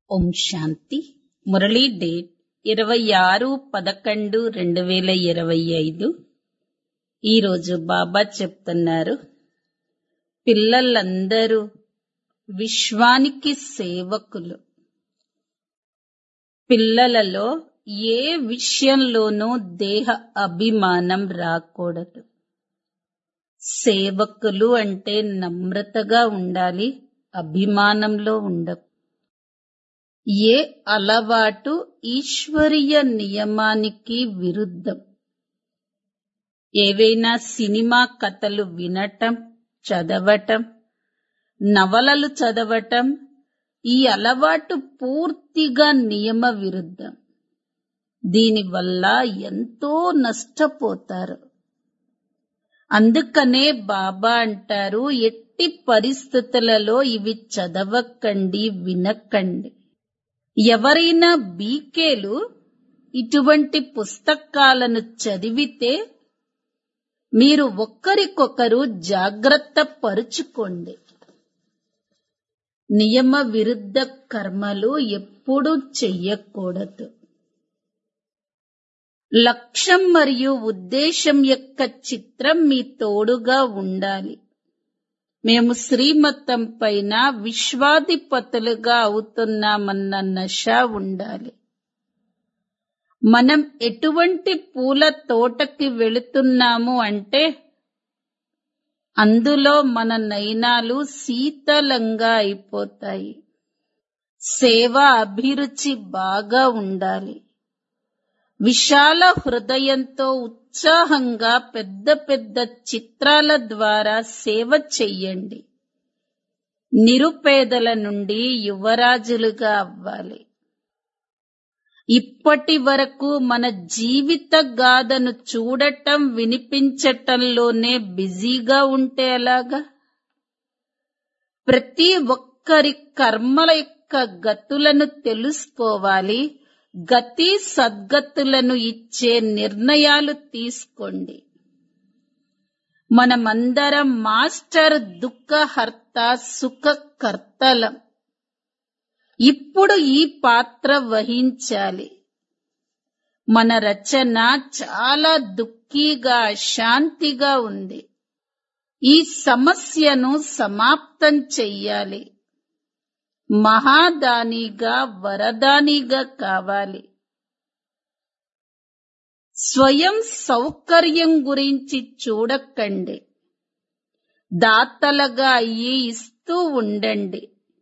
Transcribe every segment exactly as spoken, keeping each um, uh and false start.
ఓం శాంతి. Murali date ఇరవై ఆరు పదకొండు రెండు వేల ఇరవై ఐదు. ఈరోజు బాబా చెప్తున్నారు, పిల్లలందరూ విశ్వానికి సేవకులు. పిల్లలలో ఏ విషయంలోనూ దేహ అభిమానం రాకూడదు. సేవకులు అంటే నమ్రతగా ఉండాలి, అభిమానంలో ఉండకు. ఏ అలవాటు ఈశ్వరీయ నియమానికి విరుద్ధం. ఏవైనా సినిమా కథలు వినటం, చదవటం, నవలలు చదవటం, ఈ అలవాటు పూర్తిగా నియమ విరుద్ధం. దీనివల్ల ఎంతో నష్టపోతారు. అందుకనే బాబా అంటారు, ఎట్టి పరిస్థితులలో ఇవి చదవకండి, వినకండి. ఎవరైనా బీకేలు ఇటువంటి పుస్తకాలను చదివితే మీరు ఒక్కరికొకరు జాగ్రత్త పరుచుకోండి. నియమ విరుద్ధ కర్మలు ఎప్పుడూ చెయ్యకూడదు. లక్ష్యం మరియు ఉద్దేశం యొక్క చిత్రం మీ తోడుగా ఉండాలి. మేము శ్రీమతం పైన విశ్వాధిపతులుగా అవుతున్నామన్న నశ ఉండాలి. మనం ఎటువంటి పూల తోటకి వెళుతున్నాము అంటే అందులో మన నయనాలు శీతలంగా అయిపోతాయి. సేవ అభిరుచి బాగా ఉండాలి. విశాల హృదయంతో ఉత్సాహంగా పెద్ద పెద్ద చిత్రాల ద్వారా సేవ చెయ్యండి. నిరుపేదల నుండి యువరాజులుగా అవ్వాలి. ఇప్పటి వరకు మన జీవిత గాథను చూడటం, వినిపించటంలోనే బిజీగా ఉంటే ఎలాగా? ప్రతి ఒక్కరి కర్మల యొక్క గతులను తెలుసుకోవాలి. గతి సద్గతులను ఇచ్చే నిర్ణయాలు తీసుకోండి. మనమందరం మాస్టర్ దుఃఖహర్త సుఖకర్తలం. ఇప్పుడు ఈ పాత్ర వహించాలి. మన రచన చాలా దుఃఖీగా, శాంతిగా ఉంది. ఈ సమస్యను సమాప్తం చెయ్యాలి. మహాదానిగా, వరదానిగా కావాలి. స్వయం సౌకర్యం గురించి చూడకండి. దాతలుగా అయ్యి ఇస్తూ ఉండండి.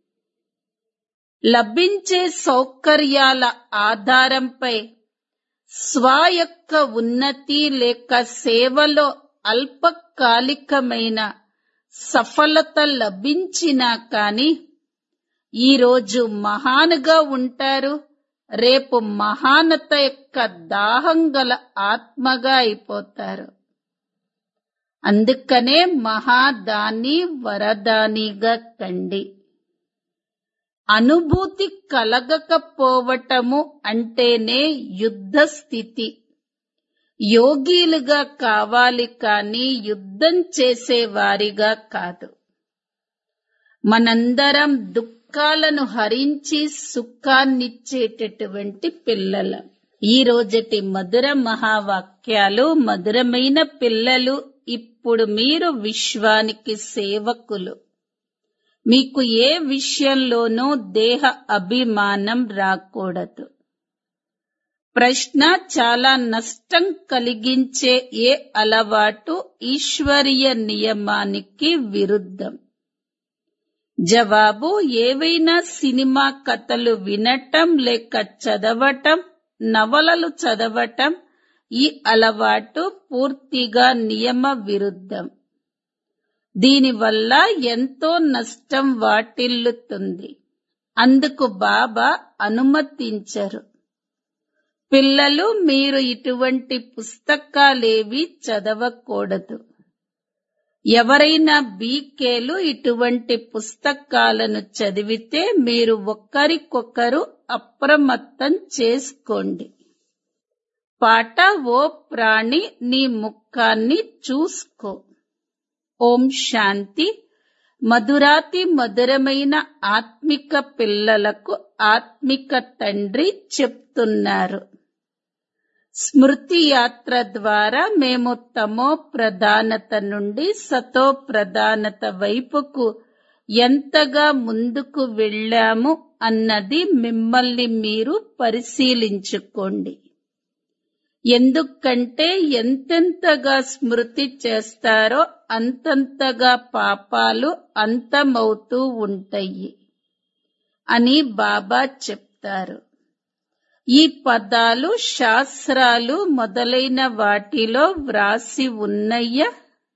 లభించే సౌకర్యాల ఆధారంపై స్వ యొక్క ఉన్నతి లేక సేవలో అల్పకాలికమైన సఫలత లభించినా కాని ఈరోజు మహానుగా ఉంటారు, రేపు మహానత యొక్క దాహం గల ఆత్మగా అయిపోతారు. అందుకనే మహాదాని, వరదానిగా కండి. అనుభూతి కలగకపోవటము అంటేనే యుద్ధ స్థితి. యోగీలుగా కావాలి కానీ యుద్ధం చేసేవారిగా కాదు. మనందరం దుఃఖాలను హరించి సుఖాన్నిచ్చేటటువంటి పిల్లలం. ఈ రోజటి మధుర మహావాక్యాలు, మధురమైన పిల్లలు, ఇప్పుడు మీరు విశ్వానికి సేవకులు. మీకు ఏ విషయంలోనూ దేహ అభిమానం రాకూడదు. ప్రశ్న, చాలా నష్టం కలిగించే ఏ అలవాటు ఈశ్వరీయ నియమానికి విరుద్ధం? జవాబు, ఏవైనా సినిమా కథలు వినటం లేక చదవటం, నవలలు చదవటం, ఈ అలవాటు పూర్తిగా నియమ విరుద్ధం. దీనివల్ల ఎంతో నష్టం వాటిల్లుతుంది. అందుకు బాబా అనుమతించరు. పిల్లలు, మీరు ఇటువంటి పుస్తకాలేవి చదవకూడదు. ఎవరైనా బీకేలు ఇటువంటి పుస్తకాలను చదివితే మీరు ఒక్కరికొకరు అప్రమత్తం చేసుకోండి. పాట, ఓ ప్రాణి నీ ముఖాన్ని చూసుకో. ఓం శాంతి. మధురాతి మధురమైన ఆత్మిక పిల్లలకు ఆత్మిక తండ్రి చెప్తున్నారు. స్మృతి యాత్ర ద్వారా మేము తమో ప్రధానత నుండి సతో ప్రధానత వైపుకు ఎంతగా ముందుకు వెళ్ళాము అన్నది మిమ్మల్ని మీరు పరిశీలించుకోండి. ఎందుకంటే ఎంతెంతగా స్మృతి చేస్తారో అంతంతగా పాపాలు అంతమవుతూ ఉంటాయి అని బాబా చెప్తారు. ఈ పదాలు శాస్త్రాలు మొదలైన వాటిలో వ్రాసి ఉన్నయ్యా.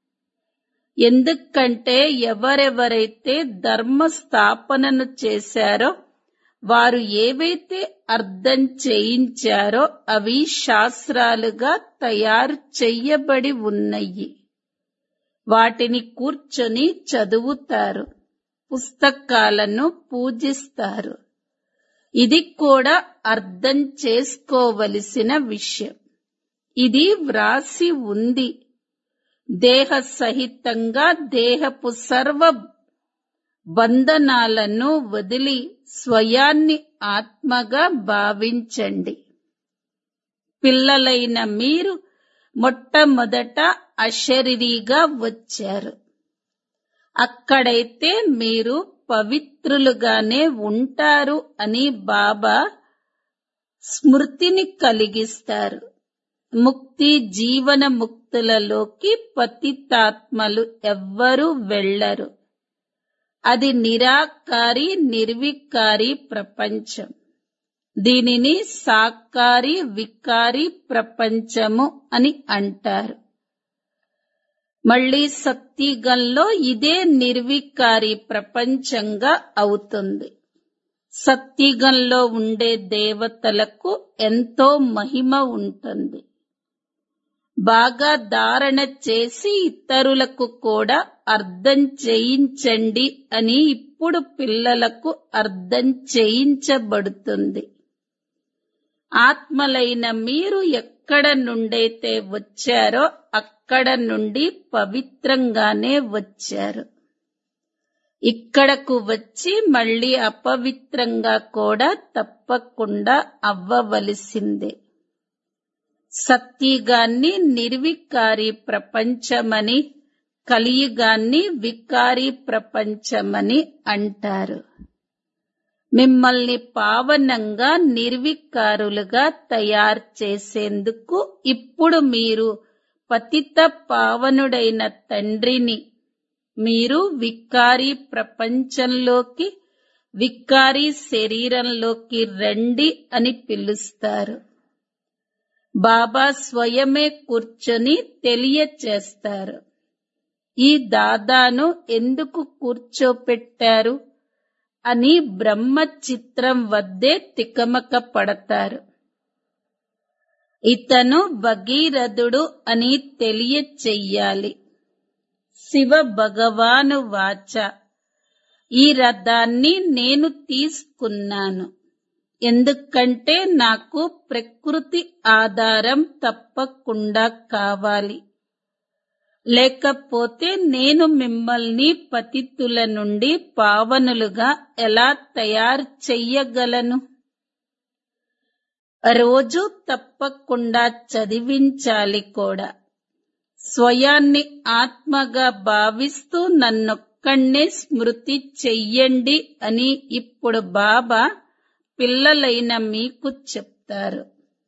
ఎందుకంటే ఎవరెవరైతే ధర్మ స్థాపనను చేశారో వారు ఏవైతే అర్థం చేయించారో అవి శాస్త్రాలుగా తయారు చెయ్యబడి ఉన్నాయి. వాటిని కూర్చొని చదువుతారు, పుస్తకాలను పూజిస్తారు. ఇది కూడా అర్థం చేసుకోవలసిన విషయం. ఇది వ్రాసి ఉంది. దేహ సహితంగా దేహపు సర్వ బంధనాలను వదిలి స్వయాన్ని ఆత్మగా భావించండి. పిల్లలైన మీరు మొట్టమొదట అశరీరిగా వచ్చారు. అక్కడైతే మీరు పవిత్రులుగానే ఉంటారు అని బాబా స్మృతిని కలిగిస్తారు. ముక్తి జీవన ముక్తులలోకి పతితాత్మలు ఎవ్వరూ వెళ్లరు. అది నిరాకారి నిర్వికారి ప్రపంచం. దీనిని సాకారి వికారి ప్రపంచము అని అంటారు. మళ్ళీ సత్యుగంలో ఇదే నిర్వికారి ప్రపంచంగా అవుతుంది. సత్యుగంలో ఉండే దేవతలకు ఎంతో మహిమ ఉంటుంది. బాగా ధారణ చేసి ఇతరులకు కూడా అర్థం చేయించండి అని ఇప్పుడు పిల్లలకు అర్థం చేయించబడుతుంది. ఆత్మలైన మీరు ఎక్కడ నుండైతే వచ్చారో అక్కడ నుండి పవిత్రంగానే వచ్చారు. ఇక్కడకు వచ్చి మళ్ళీ అపవిత్రంగా కూడా తప్పకుండా అవ్వవలసిందే. సత్యుగాన్ని నిర్వికారి ప్రపంచమని, కలియుగాన్ని వికారి ప్రపంచమని అంటారు. మిమ్మల్ని పావనంగా నిర్వికారులుగా తయారు చేసేందుకు ఇప్పుడు మీరు పతిత పావనుడైన తండ్రిని, మీరు వికారి ప్రపంచంలోకి, వికారి శరీరంలోకి రండి అని పిలుస్తారు. బాబా స్వయమే కూర్చొని తెలియచేస్తారు. ఈ దాదాను ఎందుకు కూర్చోపెట్టారు అని బ్రహ్మ చిత్రం వద్దే తికమక పడతారు. ఇతను భగీరథుడు అని తెలియచెయ్యాలి. శివ భగవాను వాచ, ఈ రథాన్ని నేను తీసుకున్నాను. ఎందుకంటే నాకు ప్రకృతి ఆధారం తప్పకుండా కావాలి. లేకపోతే నేను మిమ్మల్ని పతితుల నుండి పావనులుగా ఎలా తయారు చెయ్యగలను? రోజు తప్పకుండా చదివించాలి కూడా. స్వయాన్ని ఆత్మగా భావిస్తూ నన్నొక్కడే స్మృతి చెయ్యండి అని ఇప్పుడు బాబా పిల్లలైన మీకు చెప్తారు.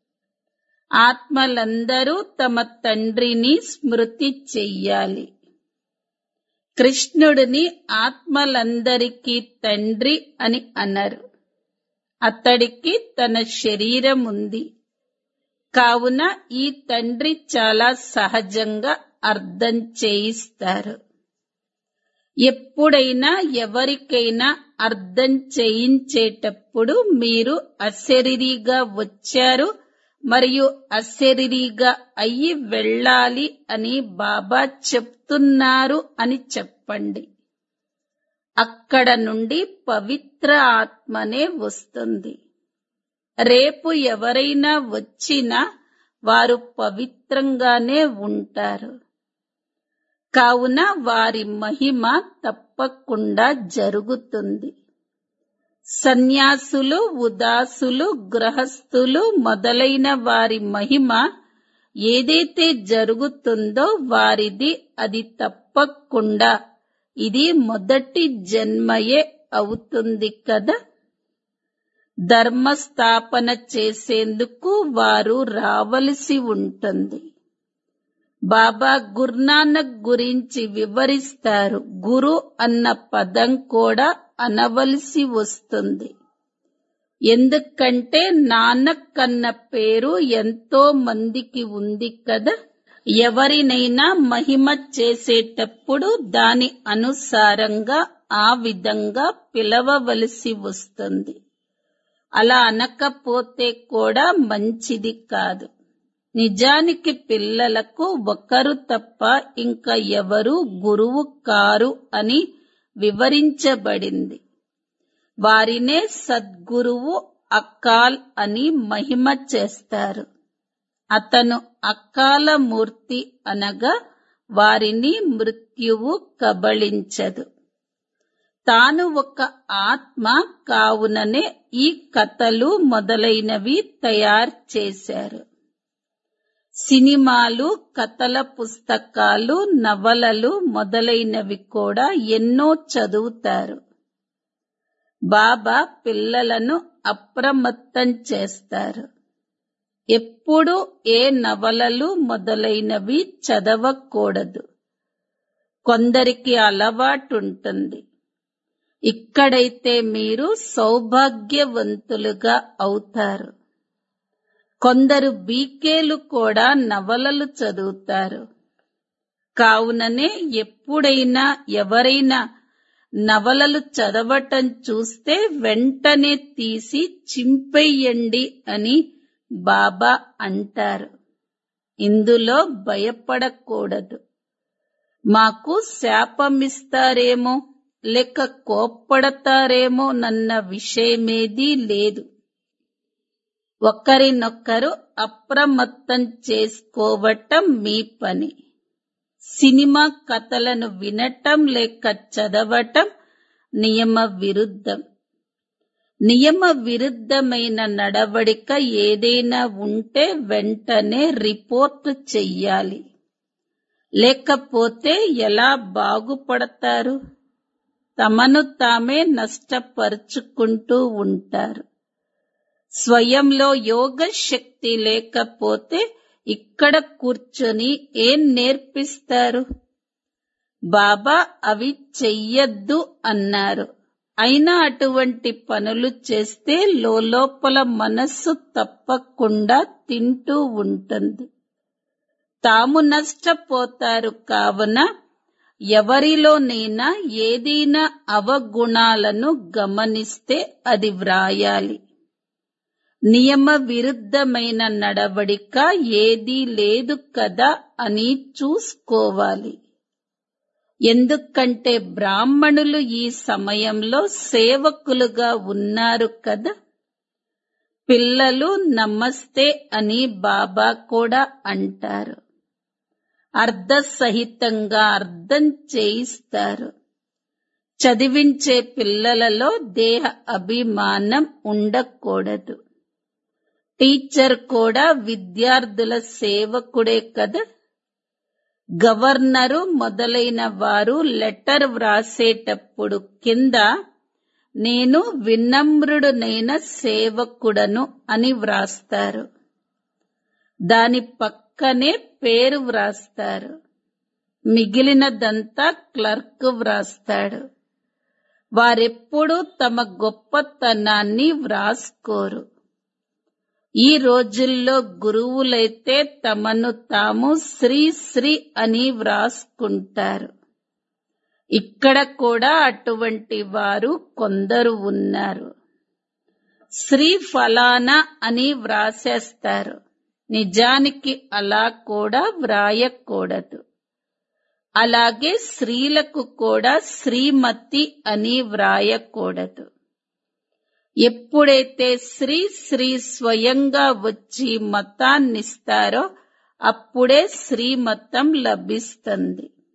ఆత్మలందరూ తమ తండ్రిని స్మృతి చెయ్యాలి. కృష్ణుడిని ఆత్మలందరికీ తండ్రి అని అనరు. అతడికి తన శరీరం ఉంది. కావున ఈ తండ్రి చాలా సహజంగా అర్థం చేయిస్తారు. ఎప్పుడైనా ఎవరికైనా అర్థం చేయించేటప్పుడు మీరు అశరీరిగా వచ్చారు మరియు అశరీరిగా అయ్యి వెళ్ళాలి అని బాబా చెప్తున్నారు అని చెప్పండి. అక్కడ నుండి పవిత్ర ఆత్మనే వస్తుంది. రేపు ఎవరైనా వచ్చినా వారు పవిత్రంగానే ఉంటారు. కావున వారి మహిమ తప్పకుండా జరుగుతుంది. సన్యాసులు, ఉదాసులు, గృహస్థులు మొదలైన వారి మహిమ ఏదైతే జరుగుతుందో వారిది అది తప్పకుండా ఇది మొదటి జన్మయే అవుతుంది కదా. ధర్మస్థాపన చేసేందుకు వారు రావలసి ఉంటుంది. బాబా గురునానక్ గురించి వివరిస్తారు. గురు అన్న పదం కూడా అనవలసి వస్తుంది. ఎందుకంటే నానక్ అన్న పేరు ఎంతో మందికి ఉంది కదా. ఎవరినైనా మహిమ చేసేటప్పుడు దాని అనుసారంగా ఆ విధంగా పిలవవలసి వస్తుంది. అలా అనకపోతే కూడా మంచిది కాదు. నిజానికి పిల్లలకు ఒకరు తప్ప ఇంకా ఎవరు గురువు కారు అని వివరించబడింది. వారినే సద్గురువు అకాల్ అని మహిమ చేస్తారు. అతను అకాల మూర్తి అనగా వారిని మృత్యువు కబళించదు. తాను ఒక ఆత్మ కావుననే ఈ కథలు మొదలైనవి తయారు చేశారు. సినిమాలు, కథల పుస్తకాలు, నవలలు మొదలైనవి కూడా ఎన్నో చదువుతారు. బాబా పిల్లలను అప్రమత్తం చేస్తారు. ఎప్పుడూ ఏ నవలలు మొదలైనవి చదవకూడదు. కొందరికి అలవాటుంటుంది. ఇక్కడైతే మీరు సౌభాగ్యవంతులుగా అవుతారు. కొందరు బీకేలు కూడా నవలలు చదువుతారు. కావుననే ఎప్పుడైనా ఎవరైనా నవలలు చదవటం చూస్తే వెంటనే తీసి చింపెయ్యండి అని బాబా అంటారు. ఇందులో భయపడకూడదు. మాకు శాపమిస్తారేమో లేక కోప్పడతారేమో నన్న విషయమేదీ లేదు. ఒకరినొకరు అప్రమత్తం చేసుకోవటం మీ పని. సినిమా కథలను వినటం లేక చదవటం నియమ విరుద్ధం. నియమ విరుద్ధమైన నడవడిక ఏదైనా ఉంటే వెంటనే రిపోర్టు చెయ్యాలి. లేకపోతే ఎలా బాగుపడతారు? తమను తామే నష్టపరుచుకుంటూ ఉంటారు. స్వయంలో యోగ శక్తి లేకపోతే ఇక్కడ కూర్చొని ఏం నేర్పిస్తారు? బాబా అవి చెయ్యొద్దు అన్నారు. అయినా అటువంటి పనులు చేస్తే లోపల మనస్సు తప్పకుండా తింటూ ఉంటుంది. తాము నష్టపోతారు. కావున ఎవరిలోనైనా ఏదైనా అవగుణాలను గమనిస్తే అది వ్రాయాలి. నియమ విరుద్ధమైన నడవడిక ఏదీ లేదు కదా అని చూసుకోవాలి. ఎందుకంటే బ్రాహ్మణులు ఈ సమయంలో సేవకులుగా ఉన్నారు కదా. పిల్లలు నమస్తే అని బాబా కూడా అంటారు. అర్ధసహితంగా అర్థం చేయిస్తారు. చదివించే పిల్లలలో దేహ అభిమానం ఉండకూడదు. టీచర్ కూడా విద్యార్థుల సేవకుడే కదా. గవర్నరు మొదలైన వారు లెటర్ వ్రాసేటప్పుడు కింద నేను వినమ్రుడునైన సేవకుడను అని వ్రాస్తారు. దాని పక్కనే పేరు వ్రాస్తారు. మిగిలినదంతా క్లర్క్ వ్రాస్తాడు. వారెప్పుడూ తమ గొప్పతనాన్ని వ్రాసుకోరు. ఈ రోజుల్లో గురువులైతే తమను తాము శ్రీ శ్రీ అని వ్రాసుకుంటారు. ఇక్కడ కూడా అటువంటి వారు కొందరు ఉన్నారు. శ్రీ ఫలానా అని వ్రాసేస్తారు. నిజానికి అలా కూడా వ్రాయకూడదు. అలాగే స్త్రీలకు కూడా శ్రీమతి అని వ్రాయకూడదు. ఎప్పుడైతే శ్రీ శ్రీ స్వయంగా వచ్చి మతాన్నిస్తారో అప్పుడే శ్రీమతం లభిస్తుంది.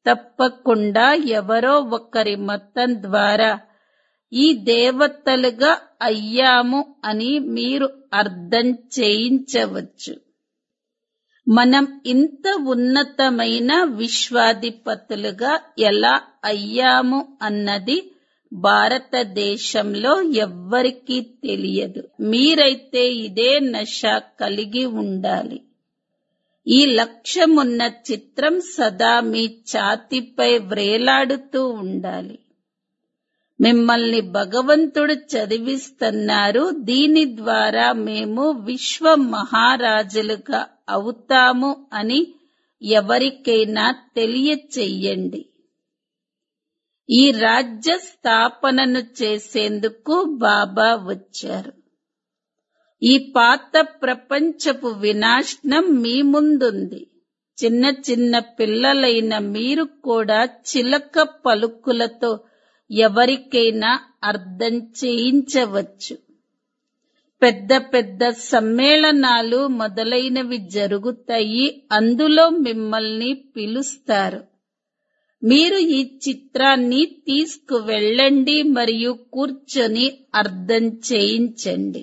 తప్పకుండా ఎవరో ఒకరి మతం ద్వారా ఈ దేవతలుగా అయ్యాము అని మీరు అర్థం చేయించవచ్చు. మనం ఇంత ఉన్నతమైన విశ్వాధిపతులుగా ఎలా అయ్యాము అన్నది భారతదేశంలో ఎవ్వరికీ తెలియదు. మీరైతే ఇదే నశ కలిగి ఉండాలి. ఈ లక్ష్యమున్న చిత్రం సదా మీ ఛాతీపై వ్రేలాడుతూ ఉండాలి. మిమ్మల్ని భగవంతుడు చదివిస్తున్నారు. దీని ద్వారా మేము విశ్వ మహారాజులుగా అవుతాము అని ఎవరికైనా తెలియచెయ్యండి. ఈ రాజ్య స్థాపనను చేసేందుకు బాబా వచ్చారు. ఈ పాత ప్రపంచపు వినాశనం మీ ముందుంది. చిన్న చిన్న పిల్లలైన మీరు కూడా చిలక పలుకులతో ఎవరికైనా అర్థం చేయించవచ్చు. పెద్ద పెద్ద సమ్మేళనాలు మొదలైనవి జరుగుతాయి. అందులో మిమ్మల్ని పిలుస్తారు. మీరు ఈ చిత్రాన్ని తీసుకువెళ్ళండి మరియు కూర్చొని అర్థం చేయించండి.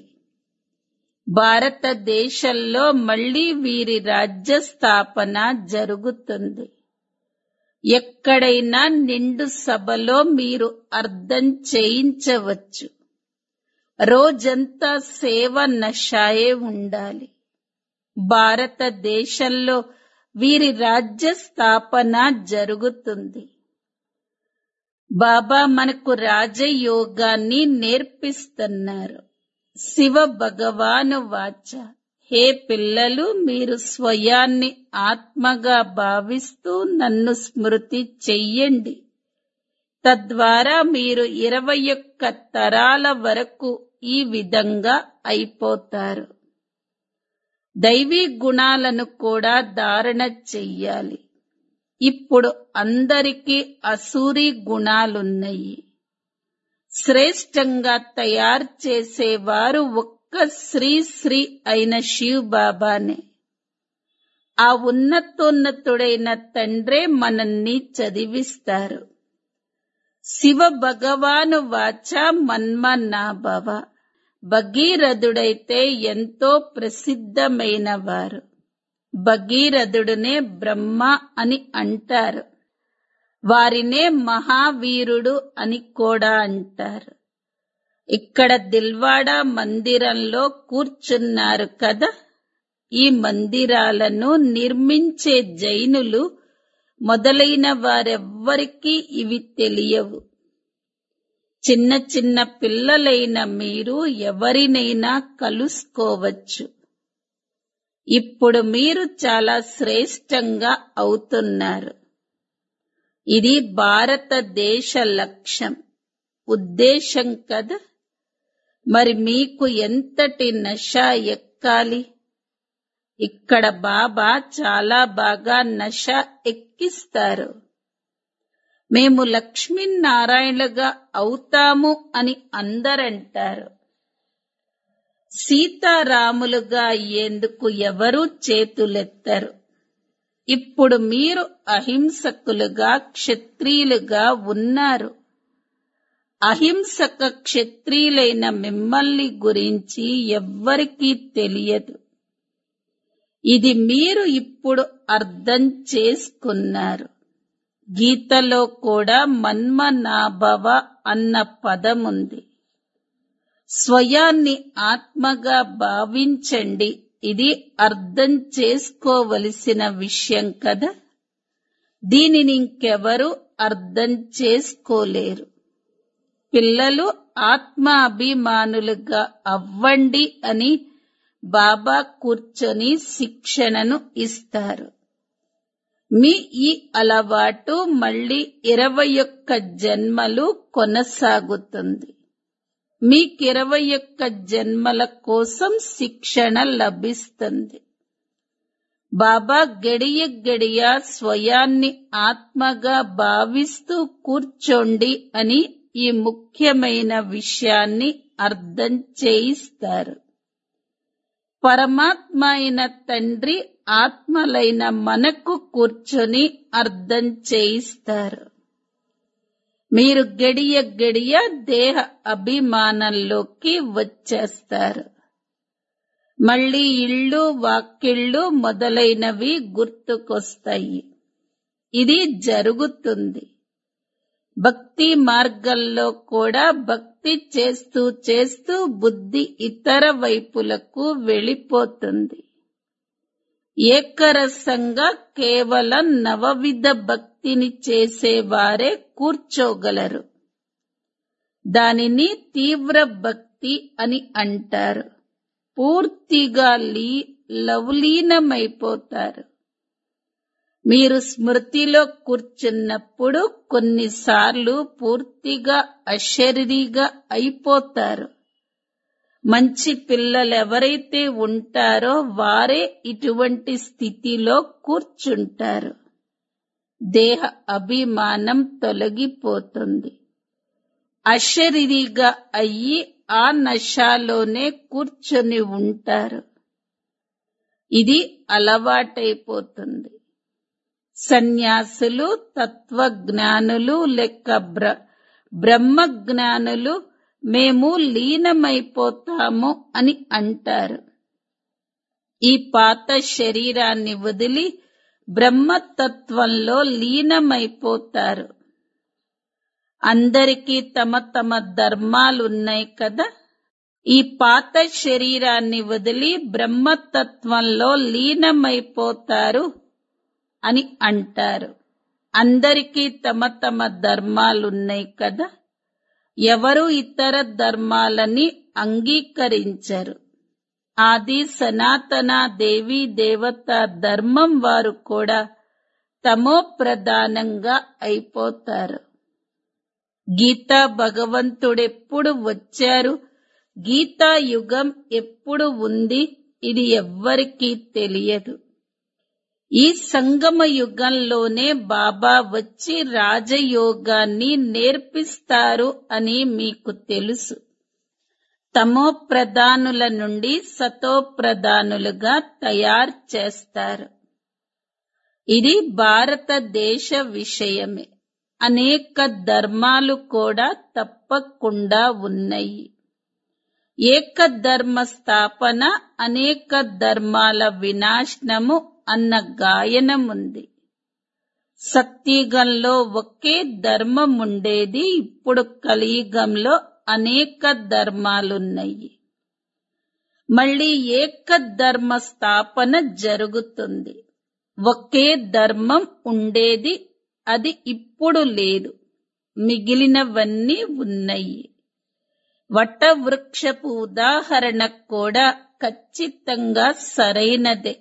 భారతదేశంలో మళ్లీ వీరి రాజ్య స్థాపన జరుగుతుంది. ఎక్కడైనా నిండు సభలో మీరు అర్థం చేయించవచ్చు. రోజంతా సేవ నషాయే ఉండాలి. భారతదేశంలో వీరి రాజ్య స్థాపన జరుగుతుంది. బాబా మనకు రాజయోగాన్ని నేర్పిస్తున్నారు. శివ భగవాను వాచ, హే పిల్లలు, మీరు స్వయాన్ని ఆత్మగా భావిస్తూ నన్ను స్మృతి చెయ్యండి. తద్వారా మీరు ఇరవై ఒక్క తరాల వరకు ఈ విధంగా అయిపోతారు. దైవీ గుణాలను కూడా ధారణ చెయ్యాలి. ఇప్పుడు అందరికీ అసూరి గుణాలున్నాయి. శ్రేష్టంగా తయారు చేసేవారు ఒక్క శ్రీ శ్రీ అయిన శివ్ బాబానే. ఆ ఉన్నతోన్నతుడైన తండ్రే మనల్ని చదివిస్తారు. శివ భగవాను వాచ మన్మనాభవ. భగీరథుడైతే ఎంతో ప్రసిద్ధమైన వారు. భగీరథుడునే బ్రహ్మ అని అంటారు. వారినే మహావీరుడు అని కూడా అంటారు. ఇక్కడ దిల్వాడా మందిరంలో కూర్చున్నారు కదా. ఈ మందిరాలను నిర్మించే జైనులు మొదలైన వారెవ్వరికీ ఇవి తెలియవు. చిన్న చిన్న పిల్లలైన మీరు ఎవరినైనా కలుసుకోవచ్చు. ఇప్పుడు మీరు చాలా శ్రేష్టంగా అవుతున్నారు. ఇది భారతదేశ లక్ష్యం, ఉద్దేశం కదా. మరి మీకు ఎంతటి నష ఎక్కాలి? ఇక్కడ బాబా చాలా బాగా నష ఎక్కిస్తారు. మేము లక్ష్మీనారాయణులుగా అవుతాము అని అందరంటారు. సీతారాములుగా అయ్యేందుకు ఎవరూ చేతులెత్తరు. ఇప్పుడు మీరు అహింసకులుగా, క్షత్రియులుగా ఉన్నారు. అహింసక క్షత్రియులైన మిమ్మల్ని గురించి ఎవ్వరికీ తెలియదు. ఇది మీరు ఇప్పుడు అర్థం చేసుకున్నారు. గీతలో కూడా మన్మనాభవ అన్న పదముంది. స్వయాన్ని ఆత్మగా భావించండి. ఇది అర్థం చేసుకోవలసిన విషయం కదా. దీనిని ఇంకెవరూ అర్థం చేసుకోలేరు. పిల్లలు ఆత్మాభిమానులుగా అవ్వండి అని బాబా కూర్చొని శిక్షణను ఇస్తారు. మీ ఈ అలవాటు మళ్ళీ ఇరవై ఒక్క జన్మలు కొనసాగుతుంది. మీకు ఇరవై ఒక్క జన్మల కోసం శిక్షణ లభిస్తుంది. బాబా గడియ గడియ స్వయాన్ని ఆత్మగా భావిస్తూ కూర్చోండి అని ఈ ముఖ్యమైన విషయాన్ని అర్థం చేయిస్తారు. పరమాత్మ అయిన తండ్రి ఆత్మలైన మనకు కూర్చొని అర్థం చేయిస్తారు. మీరు గడియ గడియ దేహ అభిమానంలోకి వచ్చేస్తారు. మళ్ళీ ఇళ్ళు వాక్కిళ్ళు మొదలైనవి గుర్తుకొస్తాయి. ఇది జరుగుతుంది. భక్తి మార్గంలో కూడా భక్తి చేస్తూ చేస్తూ బుద్ధి ఇతర వైపులకు వెళ్ళిపోతుంది. ఏకరసంగా కేవలం నవవిధ భక్తిని చేసేవారే కూర్చోగలరు. దానిని తీవ్ర భక్తి అని అంటారు. పూర్తిగా లీ లవలీనమైపోతారు. మీరు స్మృతిలో కూర్చున్నప్పుడు కొన్నిసార్లు పూర్తిగా అశరీరిగా అయిపోతారు. మంచి పిల్లలెవరైతే ఉంటారో వారే ఇటువంటి స్థితిలో కూర్చుంటారు. దేహ అభిమానం తొలగిపోతుంది. అశరీరిగా అయ్యి ఆ నశాలోనే కూర్చొని ఉంటారు. ఇది అలవాటైపోతుంది. సన్యాసులు, తత్వజ్ఞానులు లెక్క బ్ర బ్రహ్మజ్ఞానులు మేము లీనమైపోతాము అని అంటారు. ఈ పాత శరీరాన్ని వదిలి బ్రహ్మతత్వంలో లీనమైపోతారు. అందరికీ తమ తమ ధర్మాలున్నాయి కదా. ఈ పాత శరీరాన్ని వదిలి బ్రహ్మతత్వంలో లీనమైపోతారు అని అంటారు. అందరికీ తమ తమ ధర్మాలున్నాయి కదా. ఎవరు ఇతర ధర్మాలని అంగీకరించరు. ఆది సనాతన దేవీ దేవత ధర్మం వారు కూడా తమో ప్రధానంగా అయిపోతారు. గీతా భగవంతుడెప్పుడు వచ్చారు, గీతా యుగం ఎప్పుడు ఉంది, ఇది ఎవ్వరికీ తెలియదు. ఈ సంగమ యుగంలోనే బాబా వచ్చి రాజయోగాన్ని నేర్పిస్తారు అని మీకు తెలుసు. తమో ప్రధానుల నుండి సతో ప్రధానులుగా తయారు చేస్తారు. ఇది భారతదేశ విషయమే. అనేక ధర్మాలు కూడా తప్పకుండా ఉన్నాయి. ఏకధర్మ స్థాపన, అనేక ధర్మాల వినాశనము అన్న గాయనముంది. సత్యుగంలో ఒకే ధర్మం ఉండేది. ఇప్పుడు కలియుగంలో అనేక ధర్మాలున్నాయి. మళ్ళీ ఏకధర్మ స్థాపన జరుగుతుంది. ఒకే ధర్మం ఉండేది, అది ఇప్పుడు లేదు. మిగిలినవన్నీ ఉన్నాయి. వటవృక్షపు ఉదాహరణ కూడా ఖచ్చితంగా సరైనదే.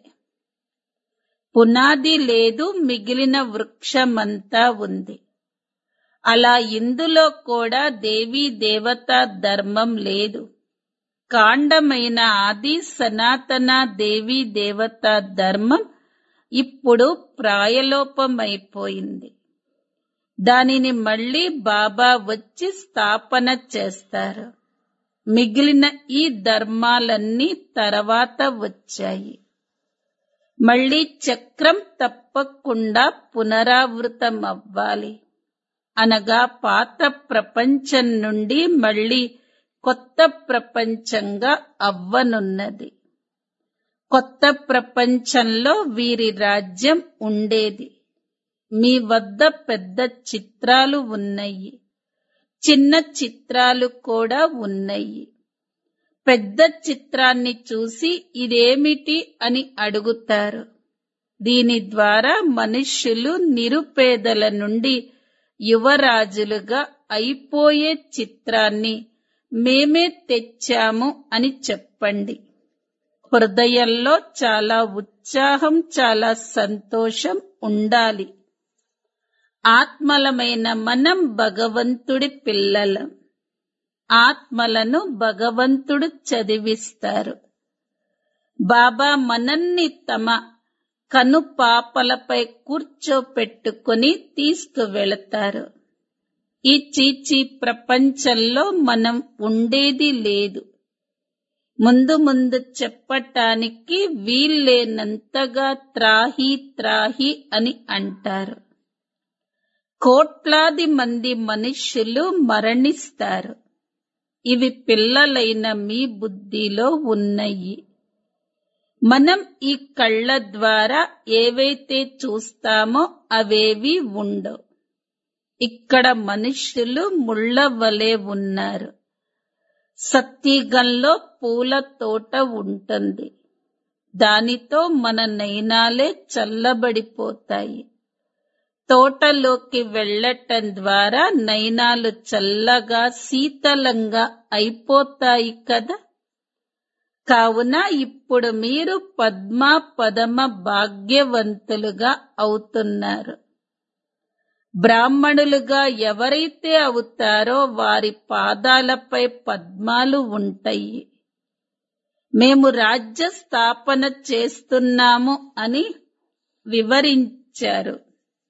పునాది లేదు, మిగిలిన వృక్షమంతా ఉంది. అలా ఇందులో కూడా దేవీ దేవతా ధర్మం లేదు. కాండమైన ఆది సనాతన దేవీ దేవతా ధర్మం ఇప్పుడు ప్రాయలోపమైపోయింది. దానిని మళ్ళీ బాబా వచ్చి స్థాపన చేస్తారు. మిగిలిన ఈ ధర్మాలన్నీ తర్వాత వచ్చాయి. మళ్ళీ చక్రం తప్పకుండా పునరావృతం అవ్వాలి. అనగా పాత ప్రపంచం నుండి మళ్ళీ కొత్త ప్రపంచంగా అవ్వనున్నది. కొత్త ప్రపంచంలో వీరి రాజ్యం ఉండేది. మీ వద్ద పెద్ద చిత్రాలు ఉన్నాయి, చిన్న చిత్రాలు కూడా ఉన్నాయి. పెద్ద చిత్రాన్ని చూసి ఇదేమిటి అని అడుగుతారు. దీని ద్వారా మనుష్యులు నిరుపేదల నుండి యువరాజులుగా అయిపోయే చిత్రాన్ని మేమే తెచ్చాము అని చెప్పండి. హృదయంలో చాలా ఉత్సాహం, చాలా సంతోషం ఉండాలి. ఆత్మలమైన మనం భగవంతుడి పిల్లలం. ఆత్మలను భగవంతుడు చదివిస్తారు. బాబా మనల్ని తమ కనుపాపలపై కూర్చోపెట్టుకుని తీసుకువెళతారు. ఈ చీచీ ప్రపంచంలో మనం ఉండేది లేదు. ముందు ముందు చెప్పటానికి వీల్లేనంతగా త్రాహి త్రాహి అని అంటారు. కోట్లాది మంది మనుష్యులు మరణిస్తారు. ఇవి పిల్లలైన మీ బుద్ధిలో ఉన్నాయి. మనం ఈ కళ్ళ ద్వారా ఏవైతే చూస్తామో అవేవి ఉండవు. ఇక్కడ మనుష్యులు ముళ్ళ వలె ఉన్నారు. సత్యుగంలో పూల తోట ఉంటుంది. దానితో మన నయనాలే చల్లబడిపోతాయి. తోటలోకి వెళ్ళటం ద్వారా నయనాలు చల్లగా శీతలంగా అయిపోతాయి కదా. కావున ఇప్పుడు మీరు పద్మ పదమ భాగ్యవంతులుగా అవుతున్నారు. బ్రాహ్మణులుగా ఎవరైతే అవుతారో వారి పాదాలపై పద్మాలు ఉంటాయి. మేము రాజ్య స్థాపన చేస్తున్నాము అని వివరించారు.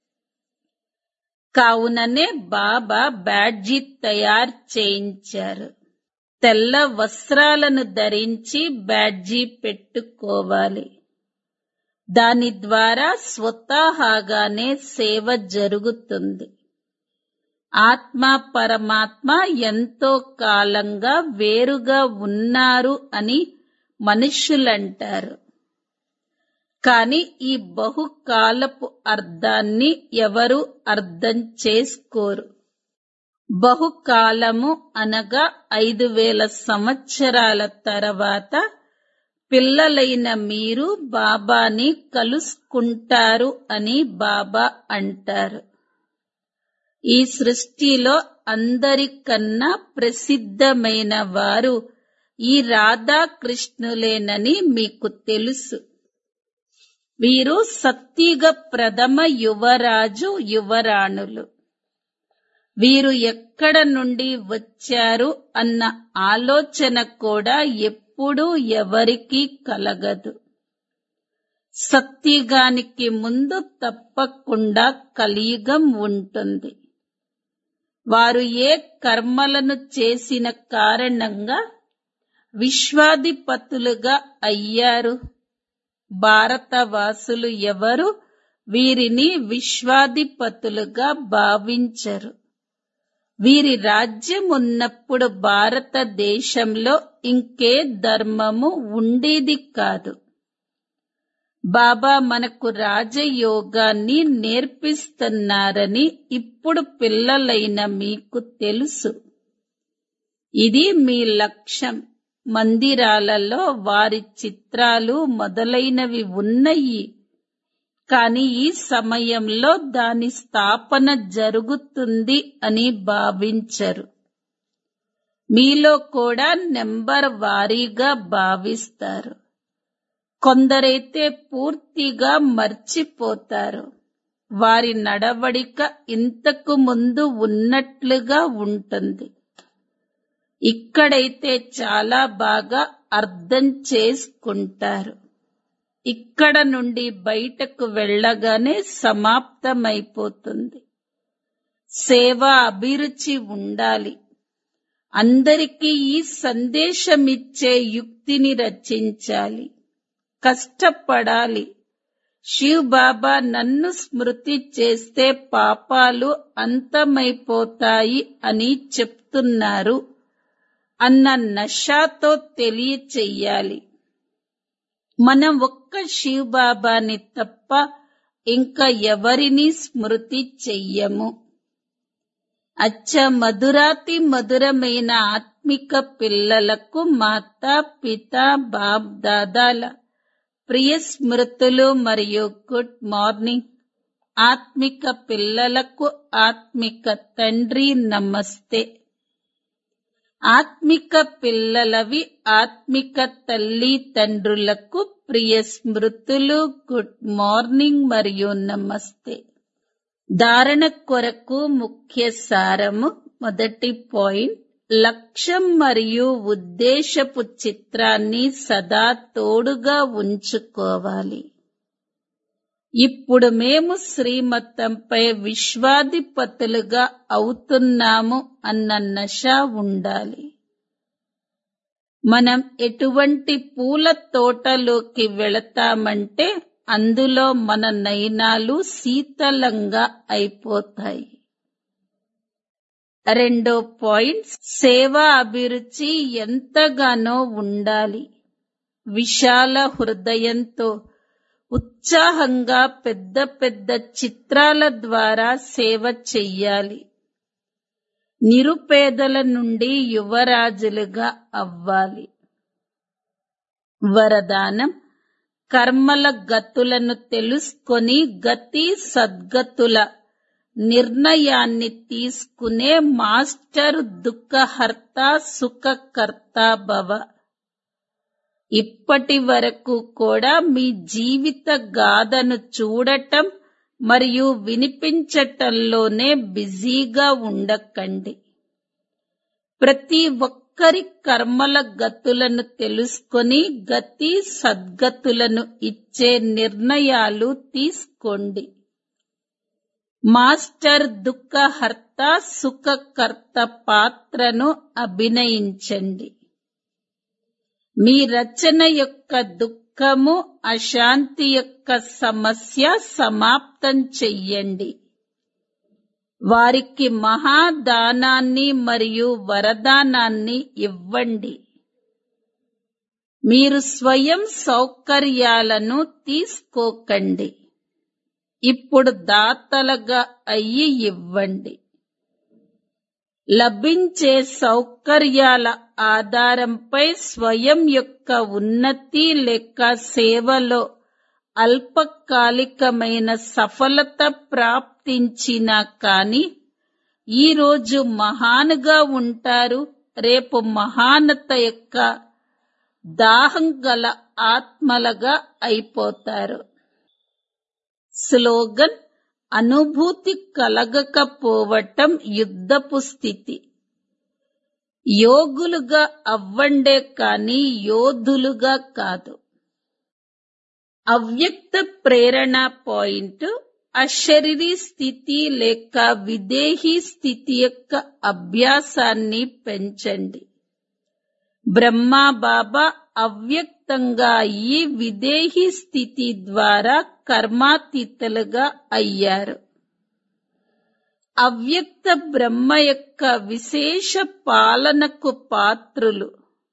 కావుననే బాబా బ్యాడ్జీ తయారు చేయించారు. తెల్ల వస్త్రాలను ధరించి బ్యాడ్జీ పెట్టుకోవాలి. దాని ద్వారా స్వతహాగానే సేవ జరుగుతుంది. ఆత్మ పరమాత్మ ఎంతో కాలంగా వేరుగా ఉన్నారు అని మనుష్యులంటారు. కాని ఈ బహుకాలపు అర్థాన్ని ఎవరు అర్థం చేసుకోరు. బహుకాలము అనగా ఐదు వేల సంవత్సరాల తర్వాత పిల్లలైన మీరు బాబాని కలుసుకుంటారు అని బాబా అంటారు. ఈ సృష్టిలో అందరికన్నా ప్రసిద్ధమైన వారు ఈ రాధాకృష్ణులేనని మీకు తెలుసు. వీరు సత్యుగ ప్రథమ యువరాజు యువరాణులు. వీరు ఎక్కడ నుండి వచ్చారు అన్న ఆలోచన కూడా ఎప్పుడూ ఎవరికీ కలగదు. సత్యుగానికి ముందు తప్పకుండా కలియుగం ఉంటుంది. వారు ఏ కర్మలను చేసిన కారణంగా విశ్వాధిపతులుగా అయ్యారు. భారతవాసులు ఎవరు వీరిని విశ్వాధిపతులుగా భావించరు. వీరి రాజ్యం ఉన్నప్పుడు భారతదేశంలో ఇంకే ధర్మము ఉండేది కాదు. బాబా మనకు రాజయోగాన్ని నేర్పిస్తున్నారని ఇప్పుడు పిల్లలైన మీకు తెలుసు. ఇది మీ లక్ష్యం. మందిరాలలో వారి చిత్రాలు మొదలైనవి ఉన్నాయి. కాని ఈ సమయంలో దాని స్థాపన జరుగుతుంది అని భావించరు. మీలో కూడా నెంబర్ వారీగా భావిస్తారు. కొందరైతే పూర్తిగా మర్చిపోతారు. వారి నడవడిక ఇంతకు ముందు ఉన్నట్లుగా ఉంటుంది. ఇక్కడైతే చాలా బాగా అర్థం చేసుకుంటారు. ఇక్కడ నుండి బయటకు వెళ్ళగానే సమాప్తమైపోతుంది. సేవ అభిరుచి ఉండాలి. అందరికీ ఈ సందేశమిచ్చే యుక్తిని రచించాలి. కష్టపడాలి. శివ్ బాబా నన్ను స్మృతి చేస్తే పాపాలు అంతమైపోతాయి అని చెప్తున్నారు అన్న నషాతో తెలియచెయ్యాలి. మనం ఒక్క శివ్ బాబాని తప్ప ఇంకా ఎవరిని స్మృతి చెయ్యము. అచ్చ మధురాతి మధురమైన ఆత్మిక పిల్లలకు మాతా పిత బాప్ దాదాల ప్రియ స్మృతులు మరియు గుడ్ మార్నింగ్. ఆత్మిక పిల్లలకు ఆత్మిక తండ్రి నమస్తే. ఆత్మిక పిల్లలవి ఆత్మిక తల్లి తండ్రులకు ప్రియ స్మృతులు, గుడ్ మార్నింగ్ మరియు నమస్తే. ధారణ కొరకు ముఖ్య సారము. మొదటి పాయింట్, లక్ష్యం మరియు ఉద్దేశపు చిత్రాన్ని సదా తోడుగా ఉంచుకోవాలి. ఇప్పుడు మేము శ్రీమతంపై విశ్వాధిపతులుగా అవుతున్నాము అన్న నష ఉండాలి. మనం ఎటువంటి పూల తోటలోకి వెళతామంటే అందులో మన నయనాలు శీతలంగా అయిపోతాయి. రెండో పాయింట్, సేవా అభిరుచి ఎంతగానో ఉండాలి. విశాల హృదయంతో ఉత్సాహంగా పెద్ద పెద్ద చిత్రాల ద్వారా సేవ చెయ్యాలి. నిరుపేదల నుండి యువరాజులుగా అవ్వాలి. వరదానం: కర్మల గతులను తెలుసుకొని గతి సద్గతుల నిర్ణయాన్ని తీసుకునే మాస్టర్ దుఃఖహర్త సుఖకర్త భవ. ఇప్పటి వరకు కూడా మీ జీవిత గాథను చూడటం మరియు వినిపించటంలోనే బిజీగా ఉండకండి. ప్రతి ఒక్కరి కర్మల గతులను తెలుసుకొని గతి సద్గతులను ఇచ్చే నిర్ణయాలు తీసుకోండి. మాస్టర్ దుఃఖహర్త సుఖకర్త పాత్రను అభినయించండి. మీ రచన యొక్క దుఃఖము అశాంతి యొక్క సమస్య సమాప్తం చెయ్యండి. వారికి మహాదానాన్ని మరియు వరదానాన్ని ఇవ్వండి. మీరు స్వయం సౌకర్యాలను తీసుకోకండి. ఇప్పుడు దాతలుగా అయ్యి ఇవ్వండి. లభించే సౌకర్యాల ఆధారంపై స్వయం యొక్క ఉన్నతి లేక సేవలో అల్పకాలికమైన సఫలత ప్రాప్తించినా కాని ఈరోజు మహానుగా ఉంటారు. రేపు మహానత యొక్క దాహం గల ఆత్మలుగా అయిపోతారు. స్లోగన్: అనుభూతి కలగకపోవటం యుద్ధపు స్థితి. యోగులుగా అవ్వండే కాని యోధులుగా కాదు. అవ్యక్త ప్రేరణ పాయింట్: అశరీరీ స్థితి లేక విదేహీ స్థితి యొక్క అభ్యాసాన్ని పెంచండి. బ్రహ్మా బాబా అవ్యక్తంగా అయ్యి విదేహీ స్థితి ద్వారా కర్మాతీతులుగా అయ్యారు. అవ్యక్త బ్రహ్మ యొక్క విశేష పాలనకు పాత్రులు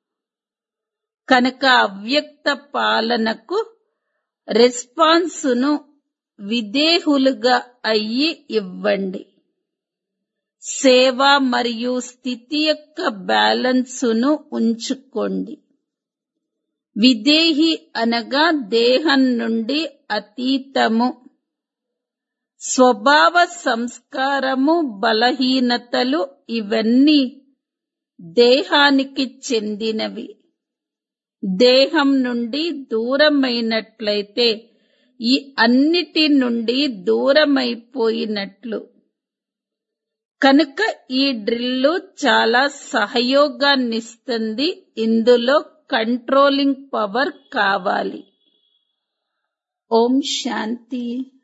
కనుక అవ్యక్త పాలనకు రెస్పాన్సును విదేహులుగా అయ్యి ఇవ్వండి. సేవ మరియు స్థితి యొక్క బ్యాలెన్సును ఉంచుకోండి. విదేహి అనగా దేహం నుండి అతీతము. స్వభావ సంస్కారము బలహీనతలు ఇవన్నీ దేహానికి చెందినవి. దేహం నుండి దూరమైనట్లయితే ఈ అన్నిటి నుండి దూరమైపోయినట్లు. కనుక ఈ డ్రిల్లు చాలా సహయోగాన్నిస్తుంది. ఇందులో కంట్రోలింగ్ పవర్ కావాలి. ఓం శాంతి.